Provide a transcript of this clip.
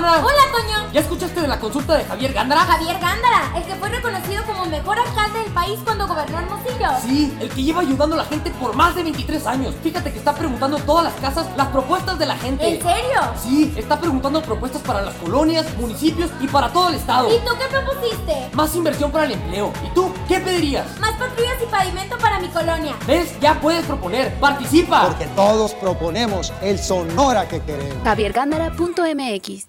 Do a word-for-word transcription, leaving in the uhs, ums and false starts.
Alejandra. Hola, Toño. ¿Ya escuchaste de la consulta de Javier Gándara? Javier Gándara, el que fue reconocido como mejor alcalde del país cuando gobernó Hermosillo. Sí, el que lleva ayudando a la gente por más de veintitrés años. Fíjate que está preguntando en todas las casas las propuestas de la gente. ¿En serio? Sí, está preguntando propuestas para las colonias, municipios y para todo el estado. ¿Y tú qué propusiste? Más inversión para el empleo. ¿Y tú qué pedirías? Más patrullas y pavimento para mi colonia. ¿Ves? Ya puedes proponer. ¡Participa! Porque todos proponemos el Sonora que queremos. javier gándara punto m x